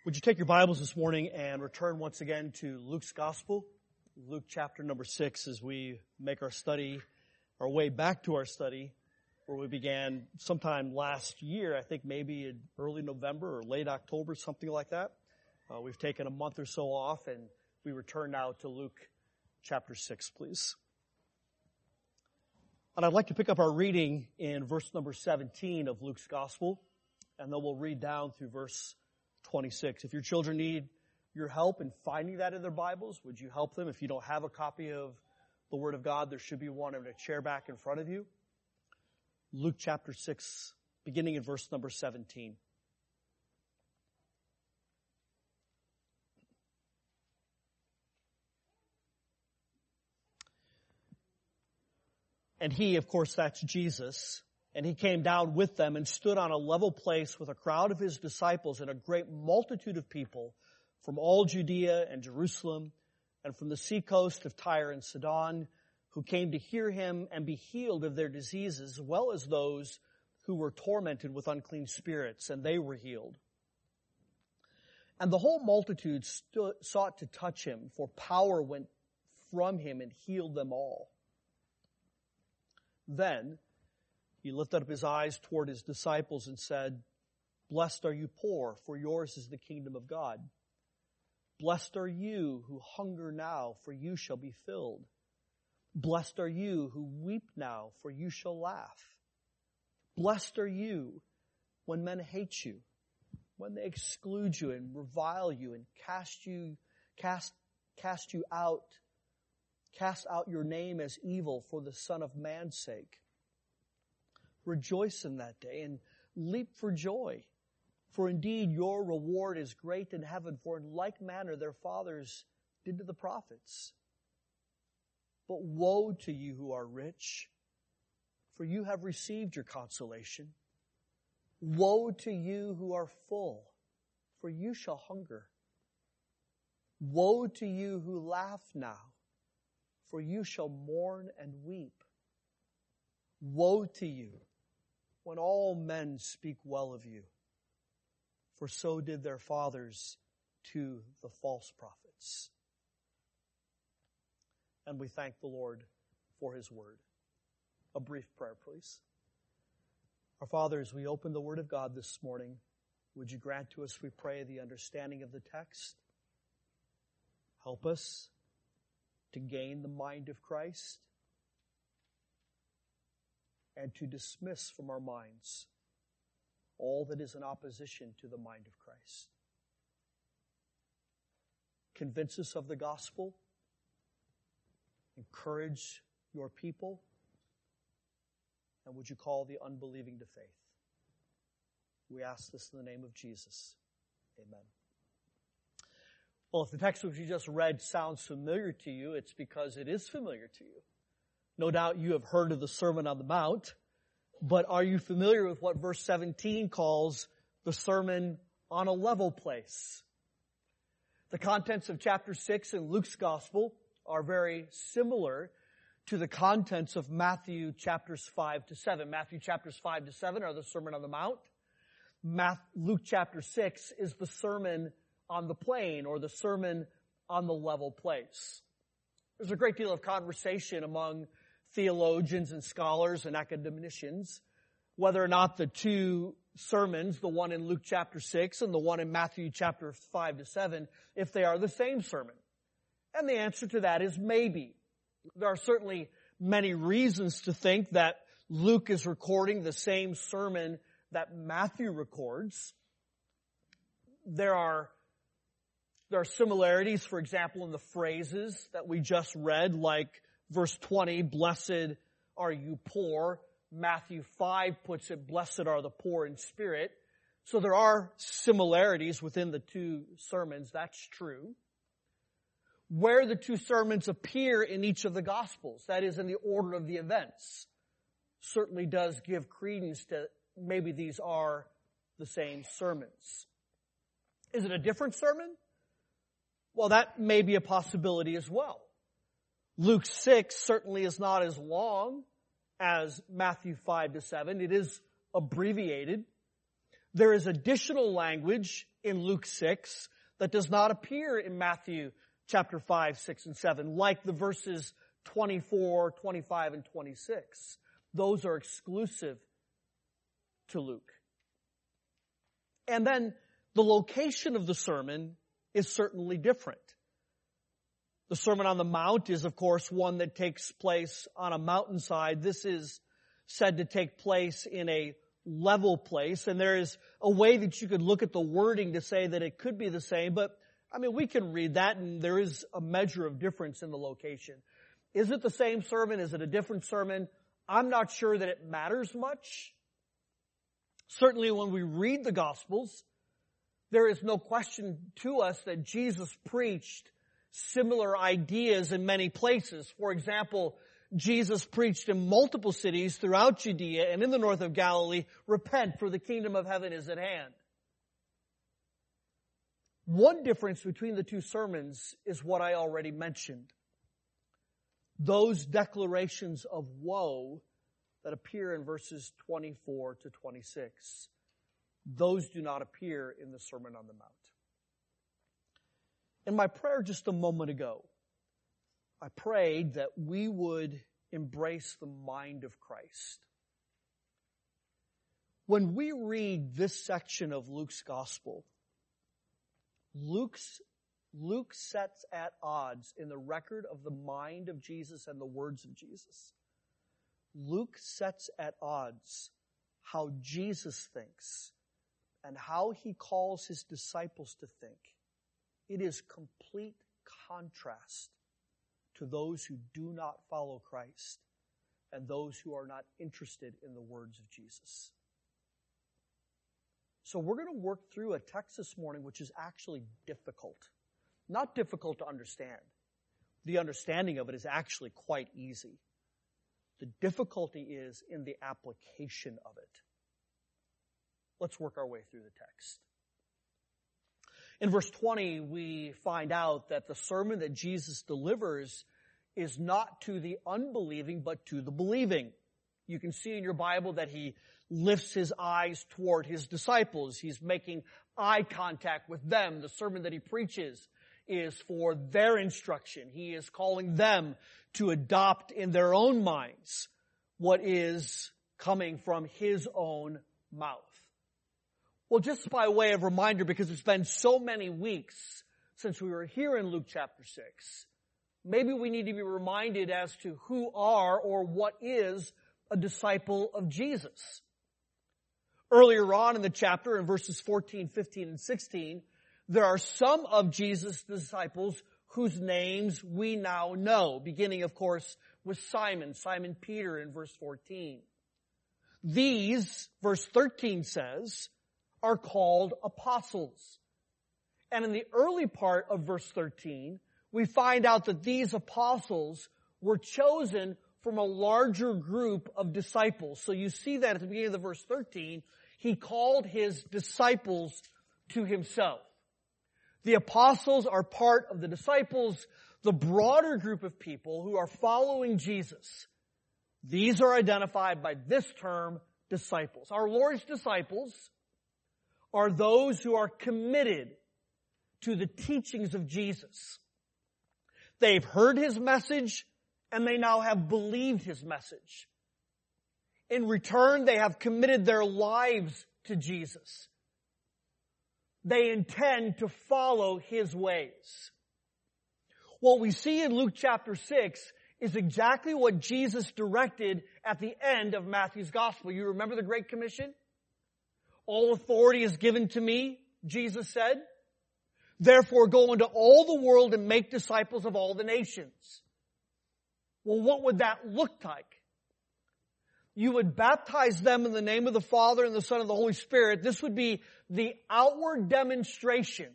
Would you take your Bibles this morning and return once again to Luke's Gospel, Luke chapter number 6, as we make our way back to our study, where we began sometime last year, I think maybe in early November or late October, something like that. We've taken a month or so off, and we return now to Luke chapter 6, please. And I'd like to pick up our reading in verse number 17 of Luke's Gospel, and then we'll read down through verse 26. If your children need your help in finding that in their Bibles, would you help them? If you don't have a copy of the Word of God, there should be one in a chair back in front of you. Luke chapter 6, beginning in verse number 17. And he, of course, that's Jesus, and he came down with them and stood on a level place with a crowd of his disciples and a great multitude of people from all Judea and Jerusalem and from the seacoast of Tyre and Sidon, who came to hear him and be healed of their diseases, as well as those who were tormented with unclean spirits, and they were healed. And the whole multitude sought to touch him, for power went from him and healed them all. Then he lifted up his eyes toward his disciples and said, "Blessed are you poor, for yours is the kingdom of God. Blessed are you who hunger now, for you shall be filled. Blessed are you who weep now, for you shall laugh. Blessed are you when men hate you, when they exclude you and revile you and cast out your name as evil for the Son of Man's sake. Rejoice in that day and leap for joy, for indeed your reward is great in heaven, for in like manner their fathers did to the prophets. But woe to you who are rich, for you have received your consolation. Woe to you who are full, for you shall hunger. Woe to you who laugh now, for you shall mourn and weep. Woe to you when all men speak well of you, for so did their fathers to the false prophets." And we thank the Lord for his word. A brief prayer, please. Our Father, as we open the Word of God this morning, would you grant to us, we pray, the understanding of the text? Help us to gain the mind of Christ and to dismiss from our minds all that is in opposition to the mind of Christ. Convince us of the gospel. Encourage your people. And would you call the unbelieving to faith? We ask this in the name of Jesus. Amen. Well, if the text which you just read sounds familiar to you, it's because it is familiar to you. No doubt you have heard of the Sermon on the Mount, but are you familiar with what verse 17 calls the Sermon on a level place? The contents of chapter 6 in Luke's Gospel are very similar to the contents of Matthew chapters 5 to 7. Matthew chapters 5 to 7 are the Sermon on the Mount. Luke chapter 6 is the Sermon on the Plain, or the Sermon on the level place. There's a great deal of conversation among theologians and scholars and academicians whether or not the two sermons, the one in Luke chapter 6 and the one in Matthew chapter 5 to 7, if they are the same sermon. And the answer to that is maybe. There are certainly many reasons to think that Luke is recording the same sermon that Matthew records. There are similarities, for example, in the phrases that we just read, like verse 20, "Blessed are you poor." Matthew 5 puts it, "Blessed are the poor in spirit." So there are similarities within the two sermons, that's true. Where the two sermons appear in each of the Gospels, that is, in the order of the events, certainly does give credence to maybe these are the same sermons. Is it a different sermon? Well, that may be a possibility as well. Luke 6 certainly is not as long as Matthew 5 to 7. It is abbreviated. There is additional language in Luke 6 that does not appear in Matthew chapter 5, 6, and 7, like the verses 24, 25, and 26. Those are exclusive to Luke. And then the location of the sermon is certainly different. The Sermon on the Mount is, of course, one that takes place on a mountainside. This is said to take place in a level place, and there is a way that you could look at the wording to say that it could be the same, but we can read that, and there is a measure of difference in the location. Is it the same sermon? Is it a different sermon? I'm not sure that it matters much. Certainly when we read the Gospels, there is no question to us that Jesus preached similar ideas in many places. For example, Jesus preached in multiple cities throughout Judea and in the north of Galilee, repent, for the kingdom of heaven is at hand. One difference between the two sermons is what I already mentioned. Those declarations of woe that appear in verses 24 to 26, those do not appear in the Sermon on the Mount. In my prayer just a moment ago, I prayed that we would embrace the mind of Christ. When we read this section of Luke's Gospel, Luke sets at odds in the record of the mind of Jesus and the words of Jesus. Luke sets at odds how Jesus thinks and how he calls his disciples to think. It is complete contrast to those who do not follow Christ and those who are not interested in the words of Jesus. So we're going to work through a text this morning which is actually difficult. Not difficult to understand. The understanding of it is actually quite easy. The difficulty is in the application of it. Let's work our way through the text. In verse 20, we find out that the sermon that Jesus delivers is not to the unbelieving, but to the believing. You can see in your Bible that he lifts his eyes toward his disciples. He's making eye contact with them. The sermon that he preaches is for their instruction. He is calling them to adopt in their own minds what is coming from his own mouth. Well, just by way of reminder, because it's been so many weeks since we were here in Luke chapter 6, maybe we need to be reminded as to who are or what is a disciple of Jesus. Earlier on in the chapter, in verses 14, 15, and 16, there are some of Jesus' disciples whose names we now know, beginning, of course, with Simon Peter in verse 14. These, verse 13 says, are called apostles. And in the early part of verse 13, we find out that these apostles were chosen from a larger group of disciples. So you see that at the beginning of the verse 13, he called his disciples to himself. The apostles are part of the disciples, the broader group of people who are following Jesus. These are identified by this term, disciples. Our Lord's disciples are those who are committed to the teachings of Jesus. They've heard his message, and they now have believed his message. In return, they have committed their lives to Jesus. They intend to follow his ways. What we see in Luke chapter 6 is exactly what Jesus directed at the end of Matthew's gospel. You remember the Great Commission? All authority is given to me, Jesus said. Therefore, go into all the world and make disciples of all the nations. Well, what would that look like? You would baptize them in the name of the Father and the Son and the Holy Spirit. This would be the outward demonstration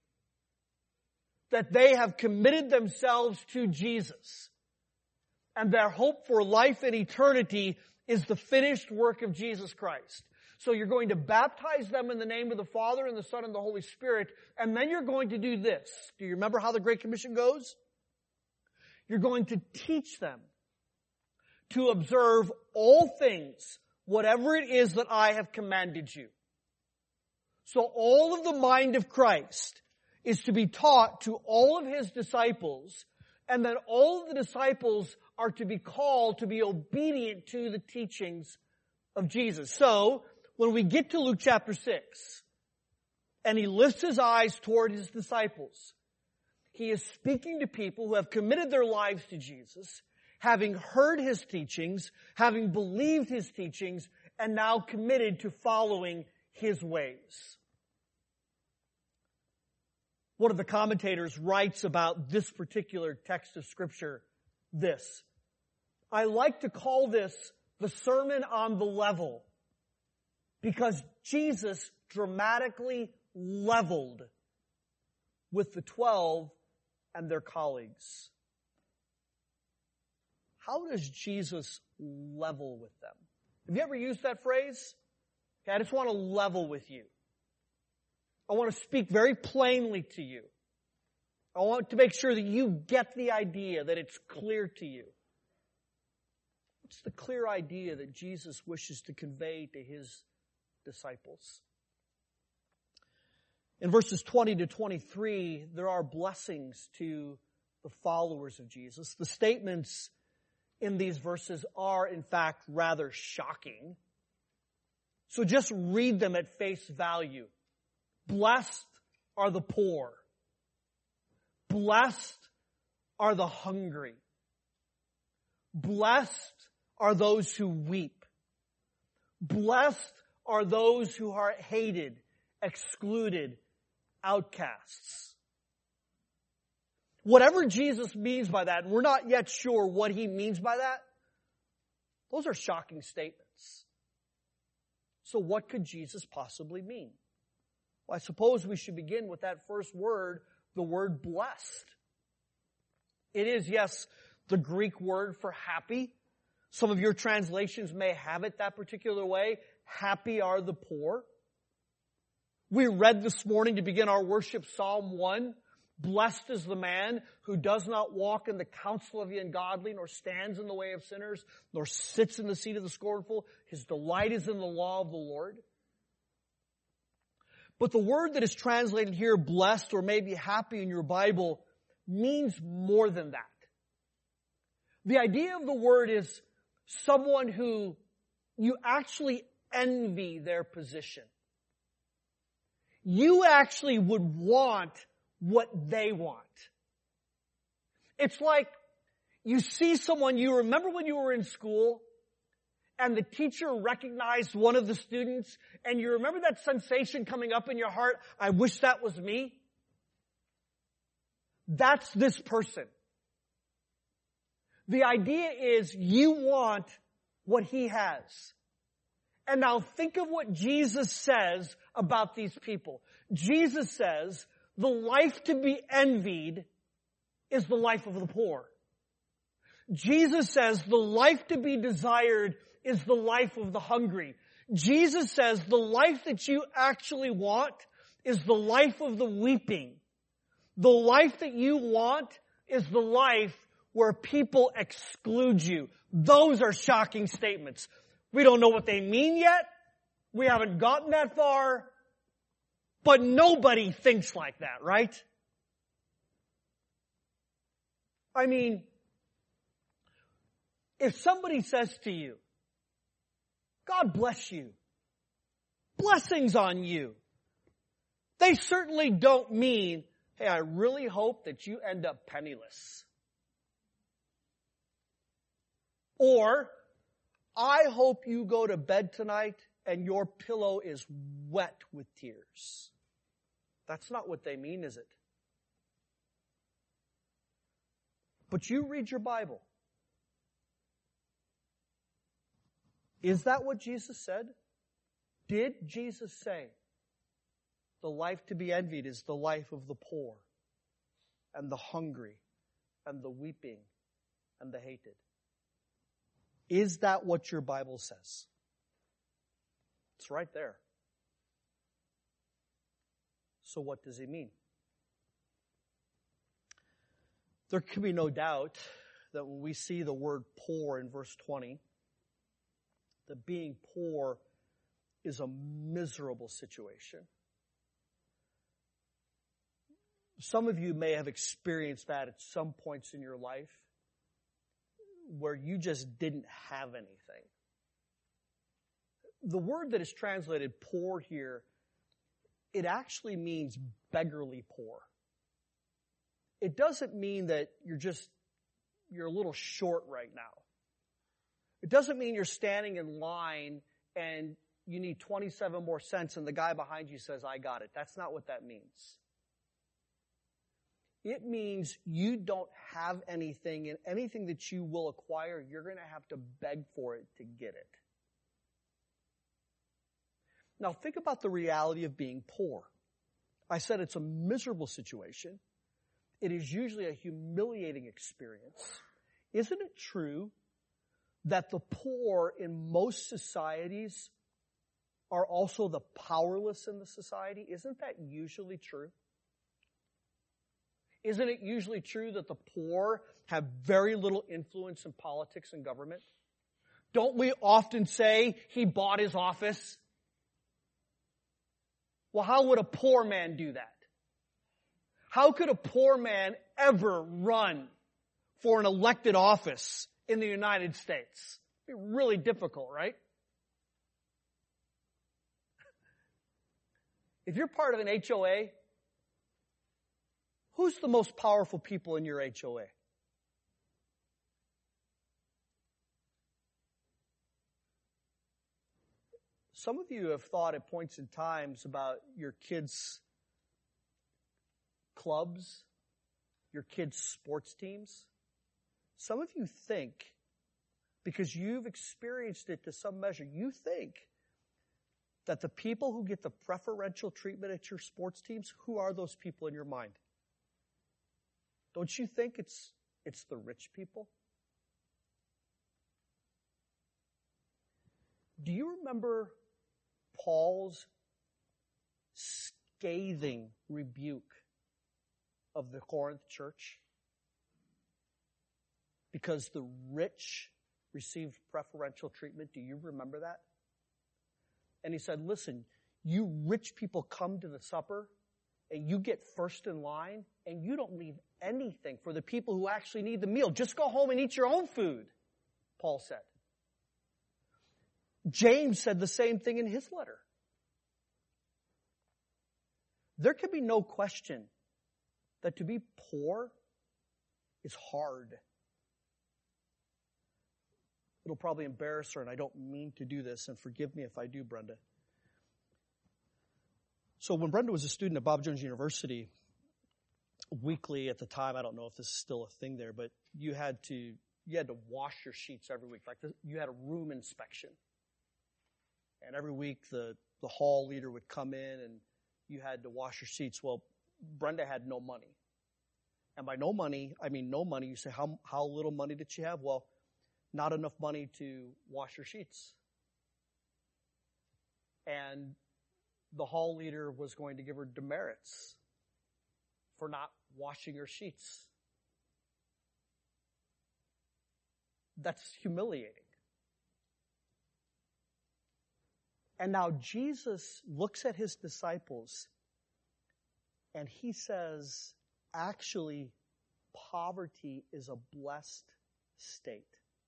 that they have committed themselves to Jesus. And their hope for life and eternity is the finished work of Jesus Christ. So you're going to baptize them in the name of the Father and the Son and the Holy Spirit, and then you're going to do this. Do you remember how the Great Commission goes? You're going to teach them to observe all things, whatever it is that I have commanded you. So all of the mind of Christ is to be taught to all of his disciples, and then all of the disciples are to be called to be obedient to the teachings of Jesus. So, when we get to Luke chapter 6, and he lifts his eyes toward his disciples, he is speaking to people who have committed their lives to Jesus, having heard his teachings, having believed his teachings, and now committed to following his ways. One of the commentators writes about this particular text of Scripture this: I like to call this the Sermon on the Level, because Jesus dramatically leveled with the 12 and their colleagues. How does Jesus level with them? Have you ever used that phrase? Okay, I just want to level with you. I want to speak very plainly to you. I want to make sure that you get the idea, that it's clear to you. What's the clear idea that Jesus wishes to convey to his disciples? In verses 20 to 23, there are blessings to the followers of Jesus. The statements in these verses are, in fact, rather shocking. So just read them at face value. Blessed are the poor. Blessed are the hungry. Blessed are those who weep. Blessed are those who are hated, excluded, outcasts. Whatever Jesus means by that, and we're not yet sure what he means by that, those are shocking statements. So what could Jesus possibly mean? Well, I suppose we should begin with that first word, the word blessed. It is, yes, the Greek word for happy. Some of your translations may have it that particular way. Happy are the poor. We read this morning to begin our worship Psalm 1. Blessed is the man who does not walk in the counsel of the ungodly, nor stands in the way of sinners, nor sits in the seat of the scornful. His delight is in the law of the Lord. But the word that is translated here, blessed or maybe happy in your Bible, means more than that. The idea of the word is someone who you actually envy their position. You actually would want what they want. It's like you see someone, you remember when you were in school and the teacher recognized one of the students and you remember that sensation coming up in your heart, I wish that was me? That's this person. The idea is you want what he has. And now think of what Jesus says about these people. Jesus says, the life to be envied is the life of the poor. Jesus says the life to be desired is the life of the hungry. Jesus says the life that you actually want is the life of the weeping. The life that you want is the life where people exclude you. Those are shocking statements. We don't know what they mean yet. We haven't gotten that far. But nobody thinks like that, right? I mean, if somebody says to you, God bless you, blessings on you, they certainly don't mean, hey, I really hope that you end up penniless. Or, I hope you go to bed tonight and your pillow is wet with tears. That's not what they mean, is it? But you read your Bible. Is that what Jesus said? Did Jesus say the life to be envied is the life of the poor and the hungry and the weeping and the hated? Is that what your Bible says? It's right there. So what does he mean? There can be no doubt that when we see the word poor in verse 20, that being poor is a miserable situation. Some of you may have experienced that at some points in your life where you just didn't have anything. The word that is translated poor here, it actually means beggarly poor. It doesn't mean that you're a little short right now. It doesn't mean you're standing in line and you need 27 more cents and the guy behind you says, I got it. That's not what that means. It means you don't have anything, and anything that you will acquire, you're going to have to beg for it to get it. Now think about the reality of being poor. I said it's a miserable situation. It is usually a humiliating experience. Isn't it true that the poor in most societies are also the powerless in the society? Isn't that usually true? Isn't it usually true that the poor have very little influence in politics and government? Don't we often say he bought his office? Well, how would a poor man do that? How could a poor man ever run for an elected office in the United States? It'd be really difficult, right? If you're part of an HOA, who's the most powerful people in your HOA? Some of you have thought at points in times about your kids' clubs, your kids' sports teams. Some of you think, because you've experienced it to some measure, you think that the people who get the preferential treatment at your sports teams, who are those people in your mind? Don't you think it's the rich people? Do you remember Paul's scathing rebuke of the Corinth church? Because the rich received preferential treatment. Do you remember that? And he said, listen, you rich people come to the supper and you get first in line and you don't leave anything for the people who actually need the meal. Just go home and eat your own food, Paul said. James said the same thing in his letter. There can be no question that to be poor is hard. It'll probably embarrass her, and I don't mean to do this, and forgive me if I do, Brenda. So when Brenda was a student at Bob Jones University, weekly at the time, I don't know if this is still a thing there, but you had to wash your sheets every week. Like you had a room inspection. And every week the hall leader would come in and you had to wash your sheets. Well, Brenda had no money. And by no money, I mean no money. You say, how little money did she have? Well, not enough money to wash her sheets. And the hall leader was going to give her demerits for not washing her sheets. That's humiliating. And now Jesus looks at his disciples and he says, actually, poverty is a blessed state.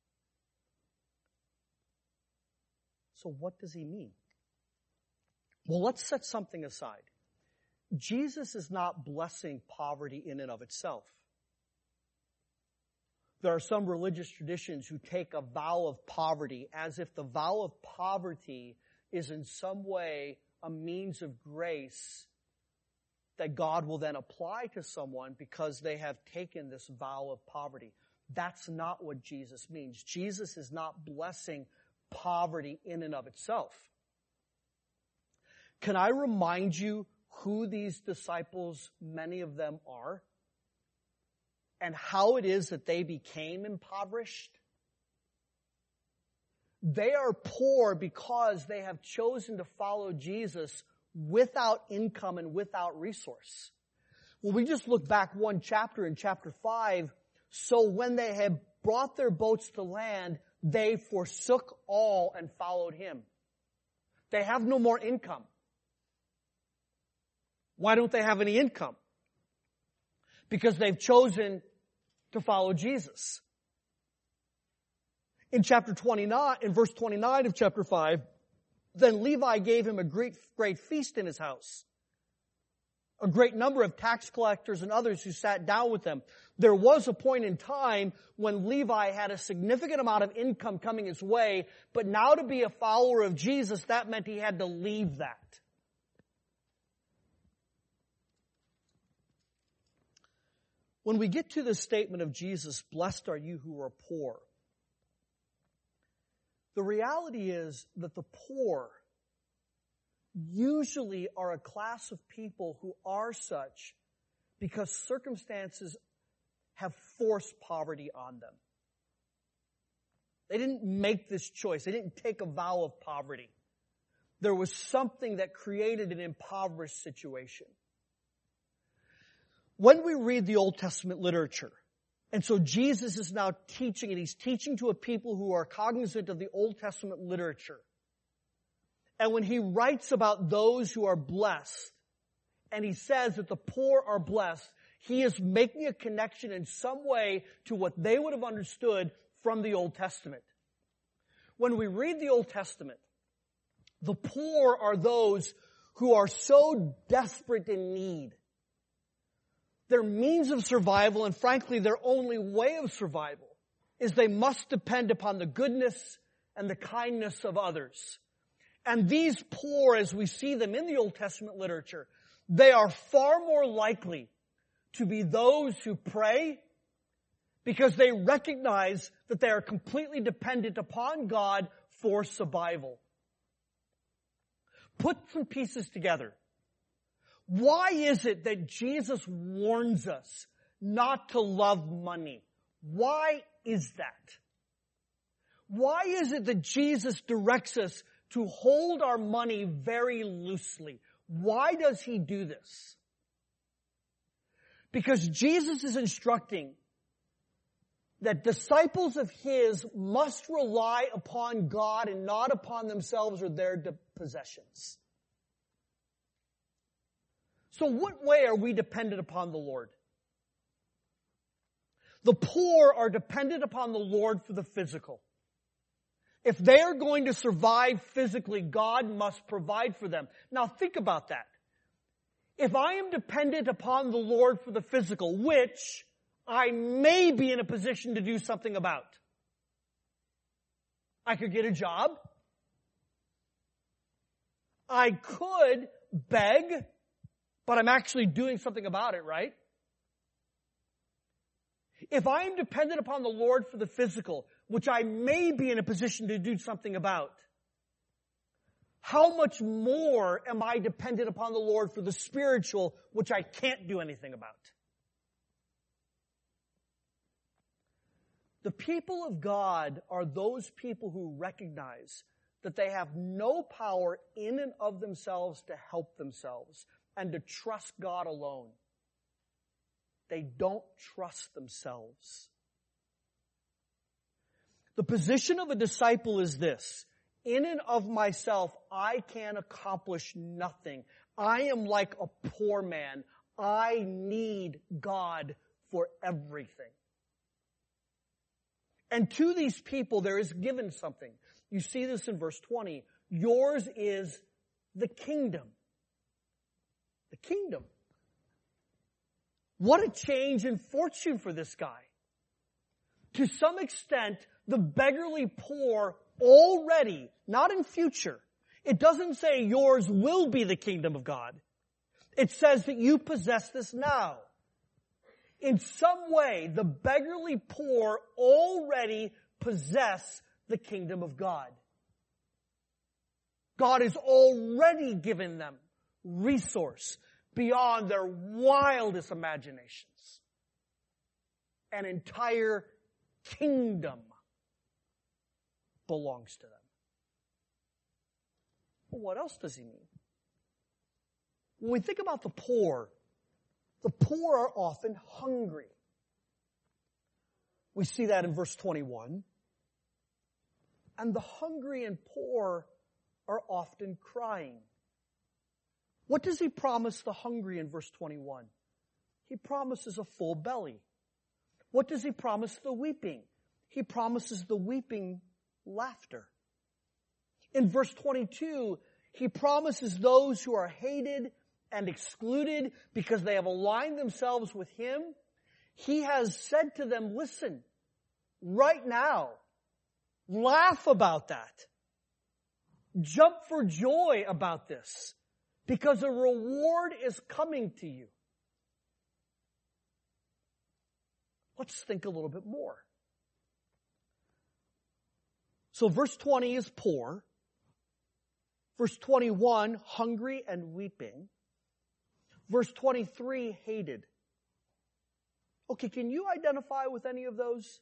So what does he mean? Well, let's set something aside. Jesus is not blessing poverty in and of itself. There are some religious traditions who take a vow of poverty as if the vow of poverty is in some way a means of grace that God will then apply to someone because they have taken this vow of poverty. That's not what Jesus means. Jesus is not blessing poverty in and of itself. Can I remind you who these disciples, many of them, are? And how it is that they became impoverished? They are poor because they have chosen to follow Jesus without income and without resource. Well, we just look back one chapter in chapter 5. So when they had brought their boats to land, they forsook all and followed him. They have no more income. Why don't they have any income? because they've chosen to follow Jesus. In verse 29 of chapter 5, then Levi gave him a great feast in his house. A great number of tax collectors and others who sat down with them. There was a point in time when Levi had a significant amount of income coming his way, but now to be a follower of Jesus, that meant he had to leave that. When we get to this statement of Jesus, blessed are you who are poor, the reality is that the poor usually are a class of people who are such because circumstances have forced poverty on them. They didn't make this choice. They didn't take a vow of poverty. There was something that created an impoverished situation. When we read the Old Testament literature, and so Jesus is now teaching, and he's teaching to a people who are cognizant of the Old Testament literature. And when he writes about those who are blessed, and he says that the poor are blessed, he is making a connection in some way to what they would have understood from the Old Testament. When we read the Old Testament, the poor are those who are so desperate in need. Their means of survival, and frankly, their only way of survival, is they must depend upon the goodness and the kindness of others. And these poor, as we see them in the Old Testament literature, they are far more likely to be those who pray because they recognize that they are completely dependent upon God for survival. Put some pieces together. Why is it that Jesus warns us not to love money? Why is that? Why is it that Jesus directs us to hold our money very loosely? Why does he do this? Because Jesus is instructing that disciples of his must rely upon God and not upon themselves or their possessions. So what way are we dependent upon the Lord? The poor are dependent upon the Lord for the physical. If they are going to survive physically, God must provide for them. Now think about that. If I am dependent upon the Lord for the physical, which I may be in a position to do something about. I could get a job. I could beg, but I'm actually doing something about it, right? If I am dependent upon the Lord for the physical, which I may be in a position to do something about, how much more am I dependent upon the Lord for the spiritual, which I can't do anything about? The people of God are those people who recognize that they have no power in and of themselves to help themselves and to trust God alone. They don't trust themselves. The position of a disciple is this: in and of myself, I can accomplish nothing. I am like a poor man. I need God for everything. And to these people, there is given something. You see this in verse 20. Yours is the kingdom. The kingdom. What a change in fortune for this guy. To some extent, the beggarly poor already, not in future. It doesn't say yours will be the kingdom of God. It says that you possess this now. In some way, the beggarly poor already possess the kingdom of God. God has already given them resource beyond their wildest imaginations. An entire kingdom belongs to them. Well, what else does he mean? When we think about the poor are often hungry. We see that in verse 21. And the hungry and poor are often crying. What does he promise the hungry in verse 21? He promises a full belly. What does he promise the weeping? He promises the weeping laughter. In verse 22, he promises those who are hated and excluded because they have aligned themselves with him. He has said to them, listen, right now, laugh about that. Jump for joy about this because a reward is coming to you. Let's think a little bit more. So verse 20 is poor. Verse 21, hungry and weeping. Verse 23, hated. Okay, can you identify with any of those?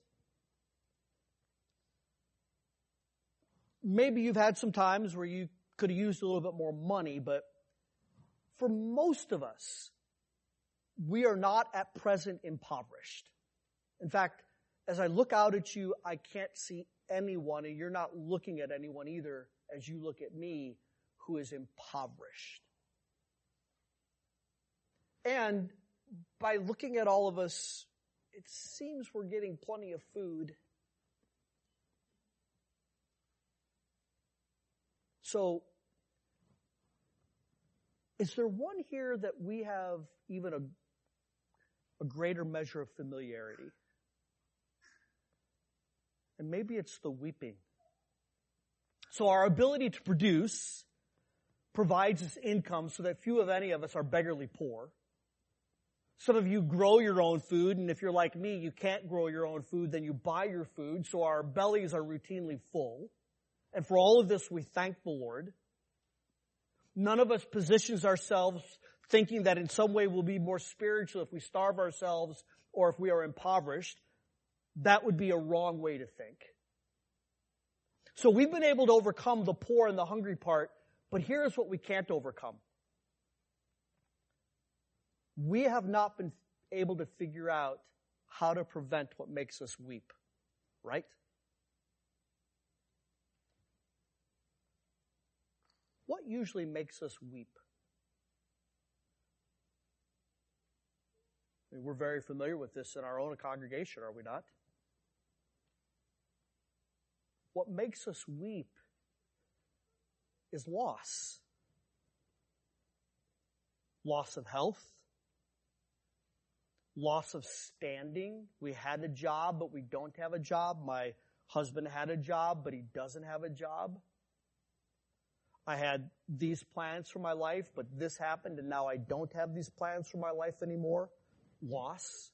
Maybe you've had some times where you could have used a little bit more money, but for most of us, we are not at present impoverished. In fact, as I look out at you, I can't see anyone, and you're not looking at anyone either as you look at me, who is impoverished. And by looking at all of us, it seems we're getting plenty of food. So, is there one here that we have even a greater measure of familiarity? And maybe it's the weeping. So our ability to produce provides us income so that few of any of us are beggarly poor. Some of you grow your own food, and if you're like me, you can't grow your own food, then you buy your food, so our bellies are routinely full. And for all of this, we thank the Lord. None of us positions ourselves thinking that in some way we'll be more spiritual if we starve ourselves or if we are impoverished. That would be a wrong way to think. So we've been able to overcome the poor and the hungry part, but here's what we can't overcome. We have not been able to figure out how to prevent what makes us weep, right? What usually makes us weep? I mean, we're very familiar with this in our own congregation, are we not? What makes us weep is loss. Loss of health. Loss of standing. We had a job, but we don't have a job. My husband had a job, but he doesn't have a job. I had these plans for my life, but this happened, and now I don't have these plans for my life anymore. Loss.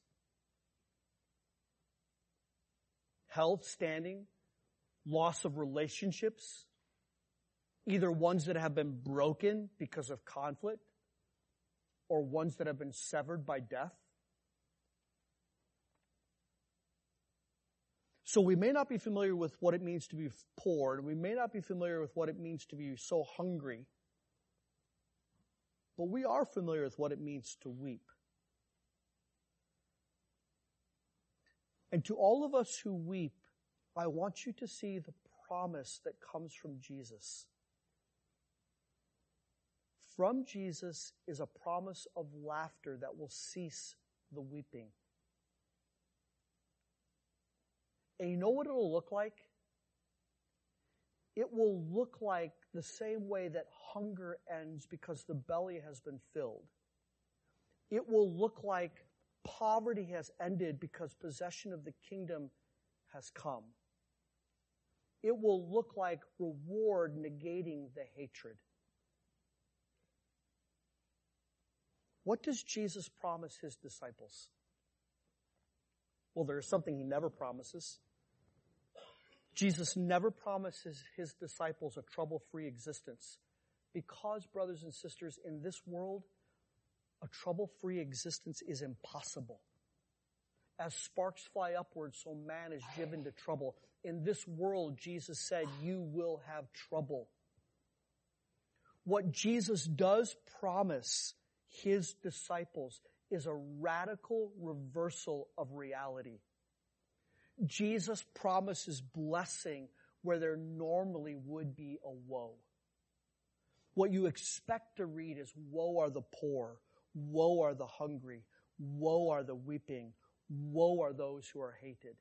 Health, standing. Loss of relationships, either ones that have been broken because of conflict or ones that have been severed by death. So we may not be familiar with what it means to be poor, and we may not be familiar with what it means to be so hungry, but we are familiar with what it means to weep. And to all of us who weep, I want you to see the promise that comes from Jesus. From Jesus is a promise of laughter that will cease the weeping. And you know what it'll look like? It will look like the same way that hunger ends because the belly has been filled. It will look like poverty has ended because possession of the kingdom has come. It will look like reward negating the hatred. What does Jesus promise his disciples? Well, there is something he never promises. Jesus never promises his disciples a trouble-free existence because, brothers and sisters, in this world, a trouble-free existence is impossible. As sparks fly upwards, so man is driven to trouble. In this world, Jesus said, you will have trouble. What Jesus does promise his disciples is a radical reversal of reality. Jesus promises blessing where there normally would be a woe. What you expect to read is, woe are the poor, woe are the hungry, Woe are the weeping. Woe are those who are hated.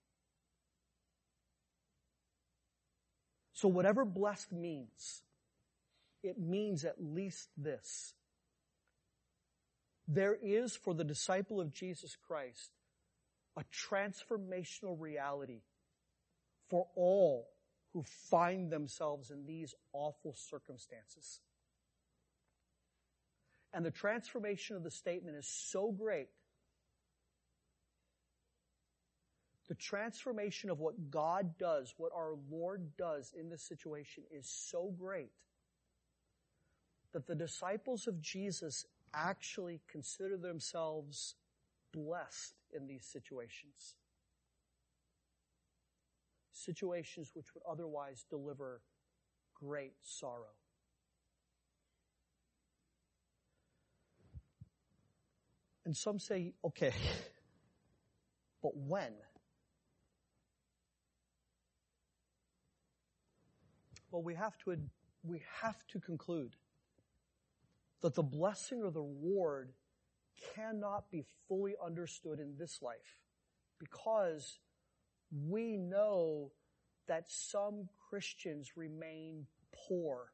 So whatever blessed means, it means at least this. There is, for the disciple of Jesus Christ, a transformational reality for all who find themselves in these awful circumstances. And the transformation of the statement is so great. The transformation of what God does, what our Lord does in this situation is so great that the disciples of Jesus actually consider themselves blessed in these situations. Situations which would otherwise deliver great sorrow. And some say, okay, but when? Well, we have to conclude that the blessing or the reward cannot be fully understood in this life, because we know that some Christians remain poor.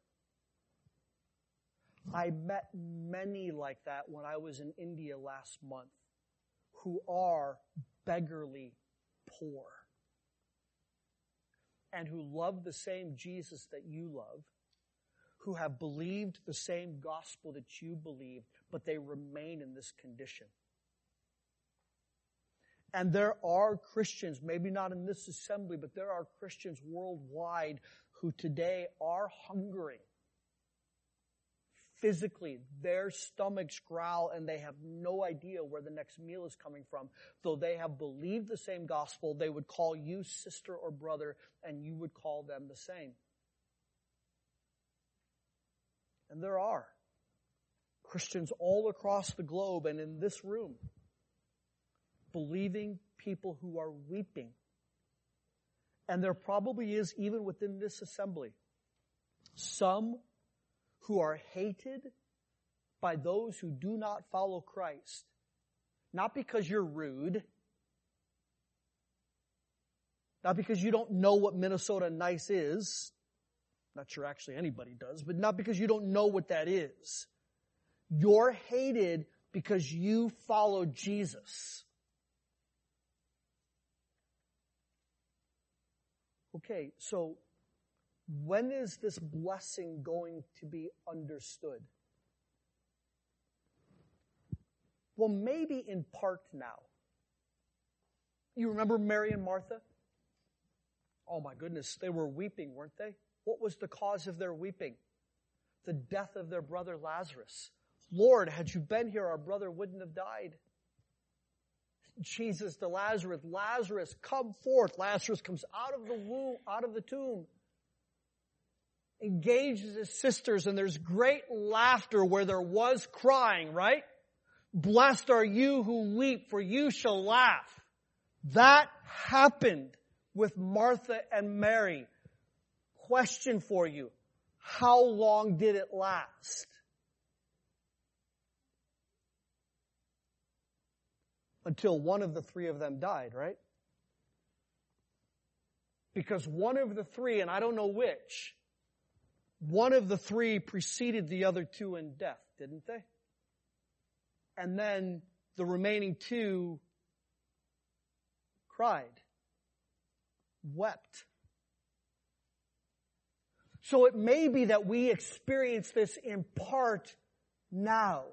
I met many like that when I was in India last month, who are beggarly poor and who love the same Jesus that you love, who have believed the same gospel that you believe, but they remain in this condition. And there are Christians, maybe not in this assembly, but there are Christians worldwide who today are hungering. Physically, their stomachs growl and they have no idea where the next meal is coming from. Though they have believed the same gospel, they would call you sister or brother, and you would call them the same. And there are Christians all across the globe and in this room, believing people who are weeping. And there probably is, even within this assembly, some who are hated by those who do not follow Christ. Not because you're rude, not because you don't know what Minnesota nice is. Not sure actually anybody does, but not because you don't know what that is. You're hated because you follow Jesus. Okay, so when is this blessing going to be understood? Well, maybe in part now. You remember Mary and Martha? Oh my goodness, they were weeping, weren't they? What was the cause of their weeping? The death of their brother Lazarus. Lord, had you been here, our brother wouldn't have died. Jesus to Lazarus, Lazarus, come forth. Lazarus comes out of the womb, out of the tomb. Engages his sisters, and there's great laughter where there was crying, right? Blessed are you who weep, for you shall laugh. That happened with Martha and Mary. Question for you. How long did it last? Until one of the three of them died, right? Because one of the three, and I don't know which, one of the three preceded the other two in death, didn't they? And then the remaining two cried, wept. So it may be that we experience this in part now.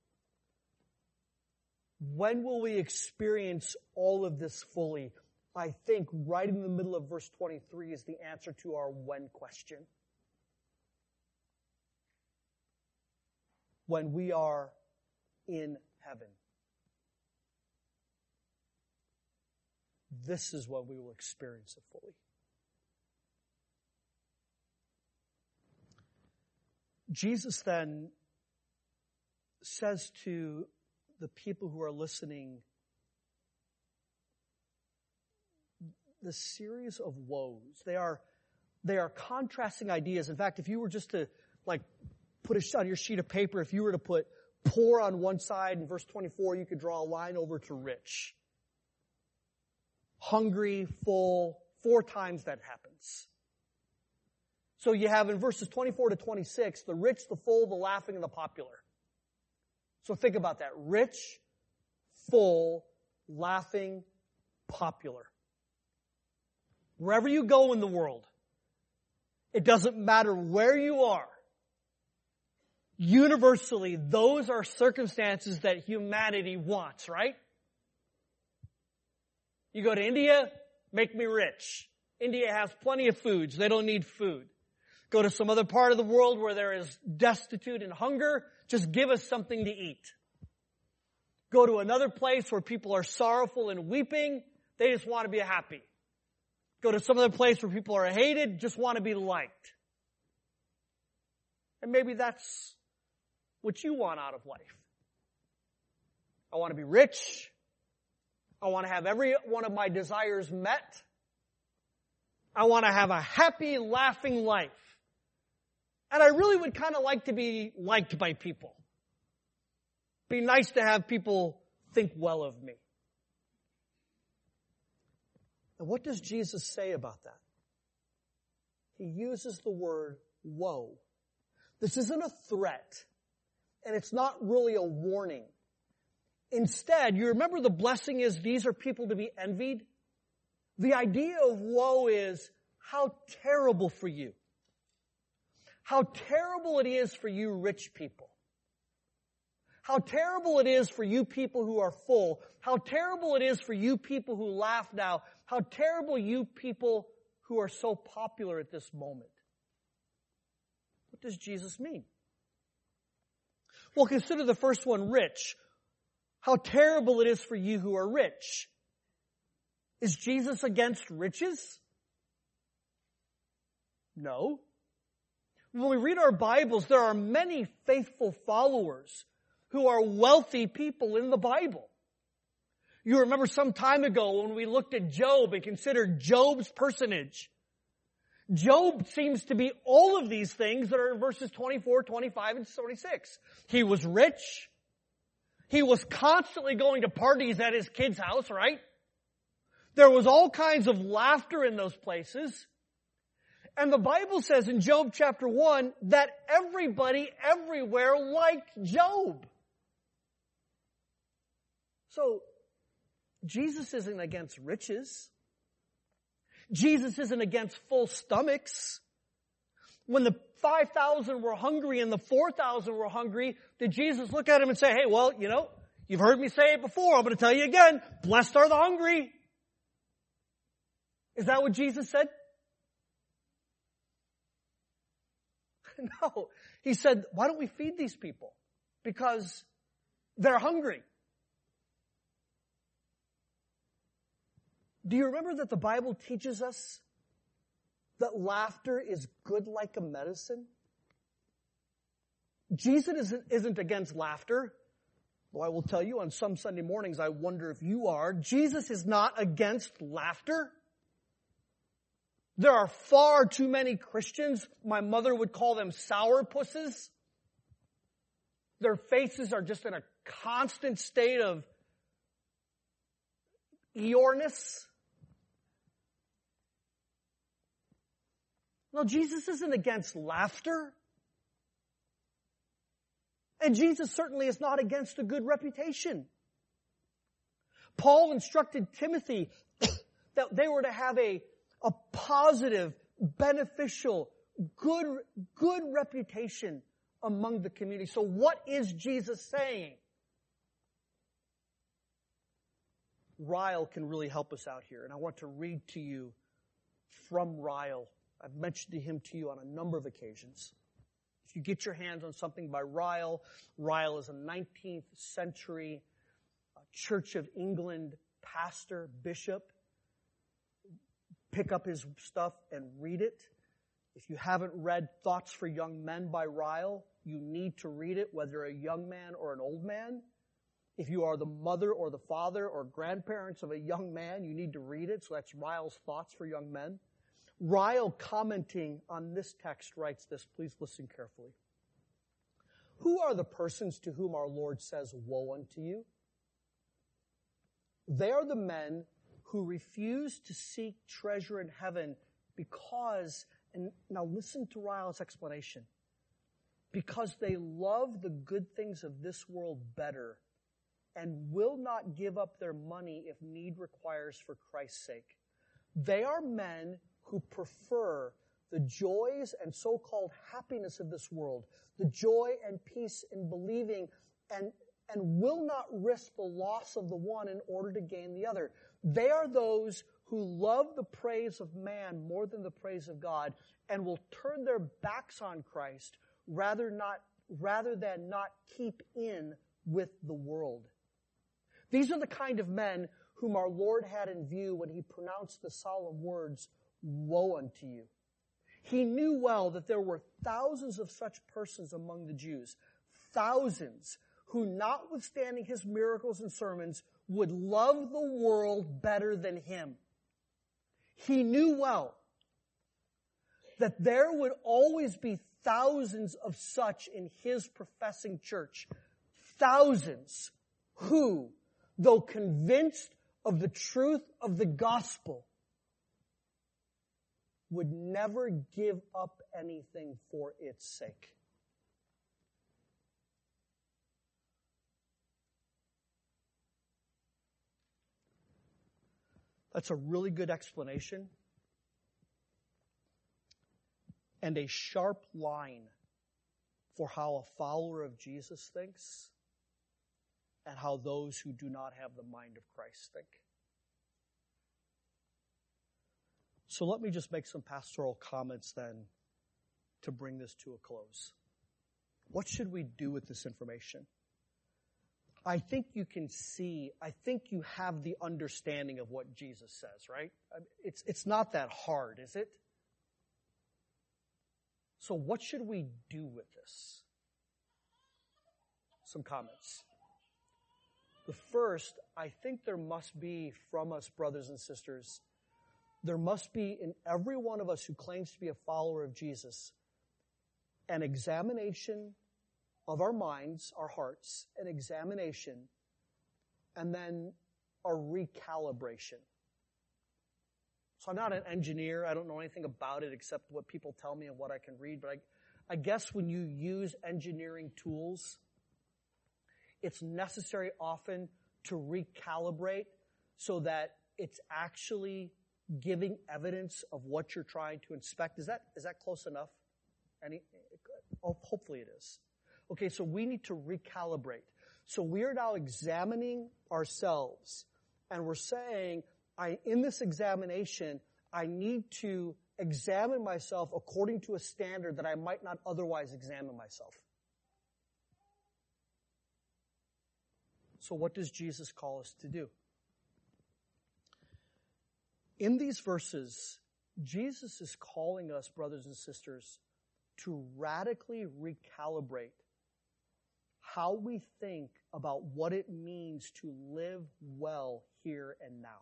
When will we experience all of this fully? I think right in the middle of verse 23 is the answer to our when question. When we are in heaven. This is when we will experience it fully. Jesus then says to the people who are listening the series of woes. They are contrasting ideas. In fact, if you were just to put on your sheet of paper, if you were to put poor on one side. In verse 24, you could draw a line over to rich. Hungry, full, 4 times that happens. So you have in verses 24 to 26, the rich, the full, the laughing, and the popular. So think about that. Rich, full, laughing, popular. Wherever you go in the world, it doesn't matter where you are. Universally, those are circumstances that humanity wants, right? You go to India, make me rich. India has plenty of foods. They don't need food. Go to some other part of the world where there is destitute and hunger. Just give us something to eat. Go to another place where people are sorrowful and weeping. They just want to be happy. Go to some other place where people are hated, just want to be liked. And maybe that's what you want out of life. I want to be rich. I want to have every one of my desires met. I want to have a happy, laughing life. And I really would kind of like to be liked by people. Be nice to have people think well of me. And what does Jesus say about that? He uses the word woe. This isn't a threat, and it's not really a warning. Instead, you remember the blessing is these are people to be envied? The idea of woe is how terrible for you. How terrible it is for you rich people. How terrible it is for you people who are full. How terrible it is for you people who laugh now. How terrible you people who are so popular at this moment. What does Jesus mean? Well, consider the first one, rich. How terrible it is for you who are rich. Is Jesus against riches? No. When we read our Bibles, there are many faithful followers who are wealthy people in the Bible. You remember some time ago when we looked at Job and considered Job's personage. Job seems to be all of these things that are in verses 24, 25, and 26. He was rich. He was constantly going to parties at his kid's house, right? There was all kinds of laughter in those places. And the Bible says in Job chapter 1 that everybody everywhere liked Job. So, Jesus isn't against riches. Jesus isn't against full stomachs. When the 5,000 were hungry and the 4,000 were hungry, did Jesus look at him and say, hey, well, you've heard me say it before. I'm going to tell you again. Blessed are the hungry. Is that what Jesus said? No. He said, why don't we feed these people? Because they're hungry. Do you remember that the Bible teaches us that laughter is good like a medicine? Jesus isn't against laughter. Though I will tell you, on some Sunday mornings, I wonder if you are. Jesus is not against laughter. There are far too many Christians, my mother would call them sourpusses. Their faces are just in a constant state of Eeyoreness. No, Jesus isn't against laughter. And Jesus certainly is not against a good reputation. Paul instructed Timothy that they were to have a positive, beneficial, good reputation among the community. So what is Jesus saying? Ryle can really help us out here, and I want to read to you from Ryle. I've mentioned him to you on a number of occasions. If you get your hands on something by Ryle, Ryle is a 19th century Church of England pastor, bishop. Pick up his stuff and read it. If you haven't read Thoughts for Young Men by Ryle, you need to read it, whether a young man or an old man. If you are the mother or the father or grandparents of a young man, you need to read it. So that's Ryle's Thoughts for Young Men. Ryle, commenting on this text, writes this. Please listen carefully. Who are the persons to whom our Lord says, "Woe unto you"? They are the men who refuse to seek treasure in heaven because, and now listen to Ryle's explanation, because they love the good things of this world better and will not give up their money if need requires for Christ's sake. They are men who prefer the joys and so-called happiness of this world, the joy and peace in believing, and will not risk the loss of the one in order to gain the other. They are those who love the praise of man more than the praise of God and will turn their backs on Christ rather than not keep in with the world. These are the kind of men whom our Lord had in view when he pronounced the solemn words, "Woe unto you." He knew well that there were thousands of such persons among the Jews, thousands who, notwithstanding his miracles and sermons, would love the world better than him. He knew well that there would always be thousands of such in his professing church, thousands who, though convinced of the truth of the gospel, would never give up anything for its sake. That's a really good explanation and a sharp line for how a follower of Jesus thinks and how those who do not have the mind of Christ think. So let me just make some pastoral comments then to bring this to a close. What should we do with this information? I think you can see, I think you have the understanding of what Jesus says, right? It's not that hard, is it? So what should we do with this? Some comments. The first, I think there must be from us, brothers and sisters, there must be in every one of us who claims to be a follower of Jesus, an examination of our minds, our hearts, an examination, and then a recalibration. So I'm not an engineer. I don't know anything about it except what people tell me and what I can read. But I guess when you use engineering tools, it's necessary often to recalibrate so that it's actually giving evidence of what you're trying to inspect. Is that close enough? Hopefully it is. Okay, so we need to recalibrate. So we are now examining ourselves, and we're saying, in this examination, I need to examine myself according to a standard that I might not otherwise examine myself. So what does Jesus call us to do? In these verses, Jesus is calling us, brothers and sisters, to radically recalibrate how we think about what it means to live well here and now.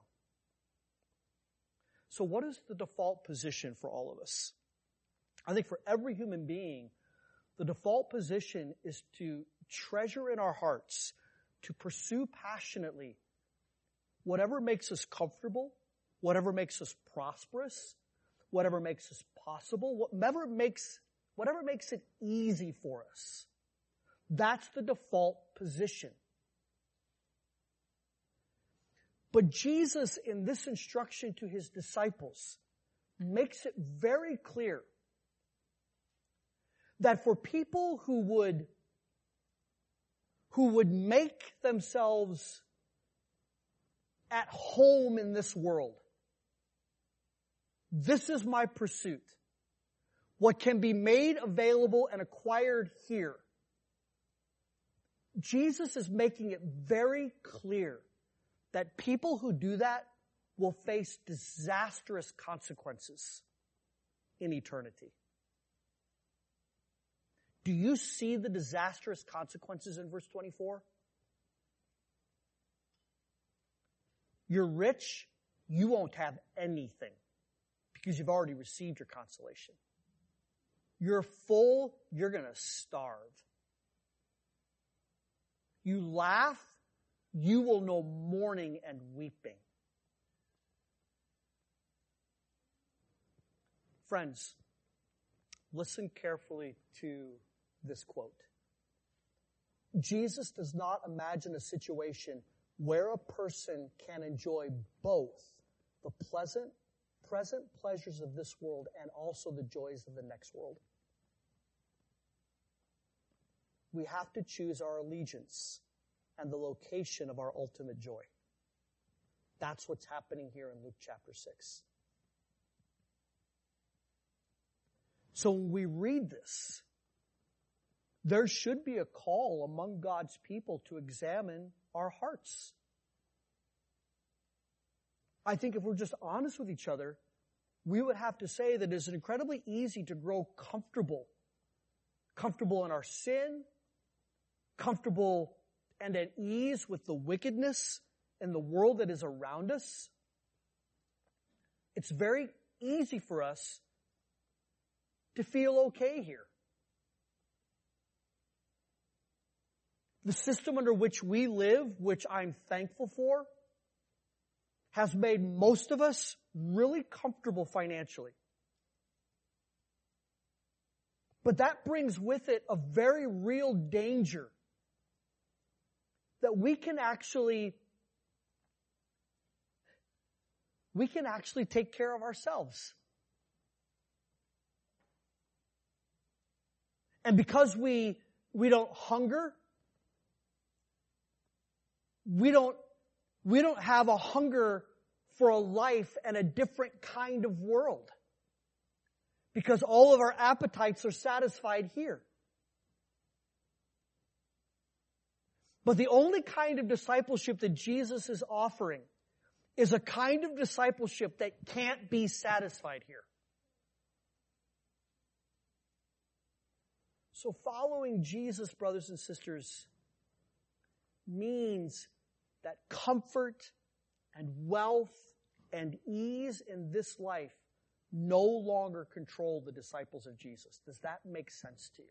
So what is the default position for all of us? I think for every human being, the default position is to treasure in our hearts, to pursue passionately whatever makes us comfortable, whatever makes us prosperous, whatever makes us possible, whatever makes it easy for us. That's the default position. But Jesus, in this instruction to his disciples, makes it very clear that for people who would make themselves at home in this world, this is my pursuit. What can be made available and acquired here. Jesus is making it very clear that people who do that will face disastrous consequences in eternity. Do you see the disastrous consequences in verse 24? You're rich, you won't have anything because you've already received your consolation. You're full, you're going to starve. you laugh, you will know mourning and weeping. Friends, listen carefully to this quote. Jesus does not imagine a situation where a person can enjoy both the present pleasures of this world and also the joys of the next world. We have to choose our allegiance and the location of our ultimate joy. That's what's happening here in Luke chapter 6. So when we read this, there should be a call among God's people to examine our hearts. I think if we're just honest with each other, we would have to say that it's incredibly easy to grow comfortable in our sin, comfortable and at ease with the wickedness in the world that is around us. It's very easy for us to feel okay here. The system under which we live, which I'm thankful for, has made most of us really comfortable financially. But that brings with it a very real danger that we can actually take care of ourselves. And because we don't hunger, we don't have a hunger for a life and a different kind of world. Because all of our appetites are satisfied here. But the only kind of discipleship that Jesus is offering is a kind of discipleship that can't be satisfied here. So following Jesus, brothers and sisters, means that comfort and wealth and ease in this life no longer control the disciples of Jesus. Does that make sense to you?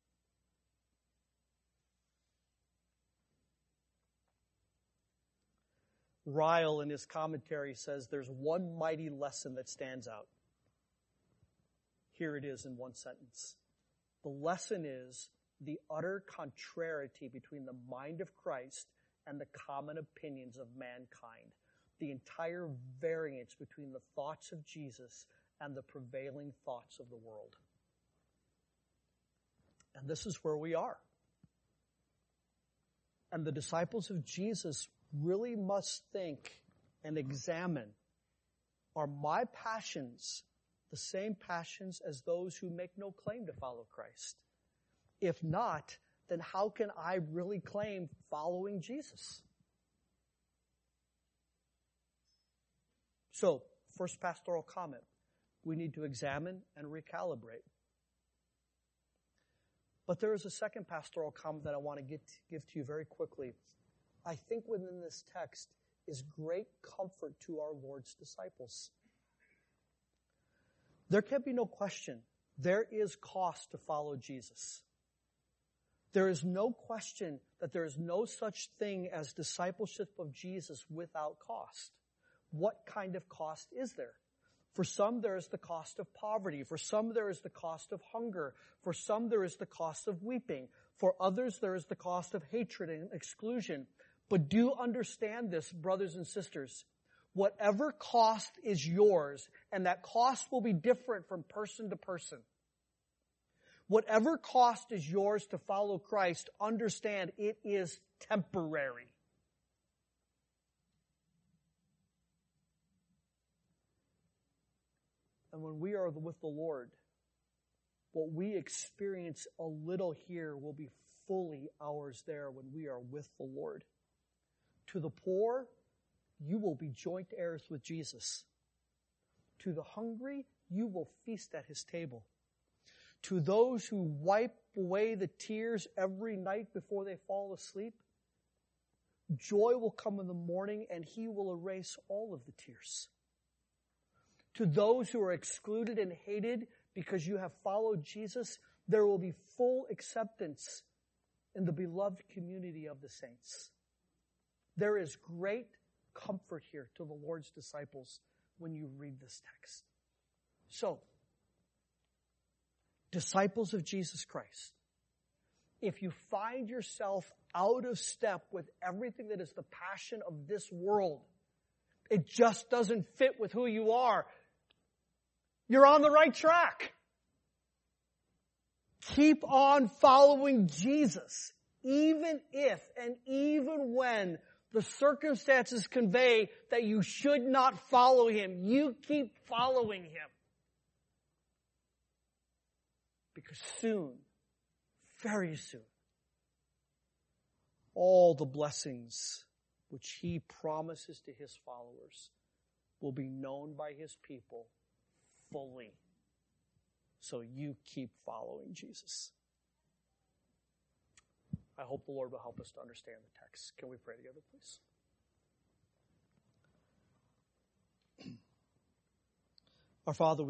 Ryle in his commentary says there's one mighty lesson that stands out. Here it is in one sentence. The lesson is the utter contrariety between the mind of Christ and the common opinions of mankind. The entire variance between the thoughts of Jesus and the prevailing thoughts of the world. And this is where we are. And the disciples of Jesus really must think and examine, are my passions the same passions as those who make no claim to follow Christ? If not, then how can I really claim following Jesus? So, first pastoral comment. We need to examine and recalibrate. But there is a second pastoral comment that I want to give to you very quickly. I think within this text is great comfort to our Lord's disciples. There can be no question. There is cost to follow Jesus. There is no question that there is no such thing as discipleship of Jesus without cost. What kind of cost is there? For some, there is the cost of poverty. For some, there is the cost of hunger. For some, there is the cost of weeping. For others, there is the cost of hatred and exclusion. But do understand this, brothers and sisters. Whatever cost is yours, and that cost will be different from person to person. Whatever cost is yours to follow Christ, understand it is temporary. And when we are with the Lord, what we experience a little here will be fully ours there when we are with the Lord. To the poor, you will be joint heirs with Jesus. To the hungry, you will feast at His table. To those who wipe away the tears every night before they fall asleep, joy will come in the morning and He will erase all of the tears. To those who are excluded and hated because you have followed Jesus, there will be full acceptance in the beloved community of the saints. There is great comfort here to the Lord's disciples when you read this text. So, disciples of Jesus Christ, if you find yourself out of step with everything that is the passion of this world, it just doesn't fit with who you are, you're on the right track. Keep on following Jesus, even if and even when the circumstances convey that you should not follow Him. You keep following Him. Because soon, very soon, all the blessings which He promises to His followers will be known by His people fully. So you keep following Jesus. I hope the Lord will help us to understand the text. Can we pray together, please? Our Father,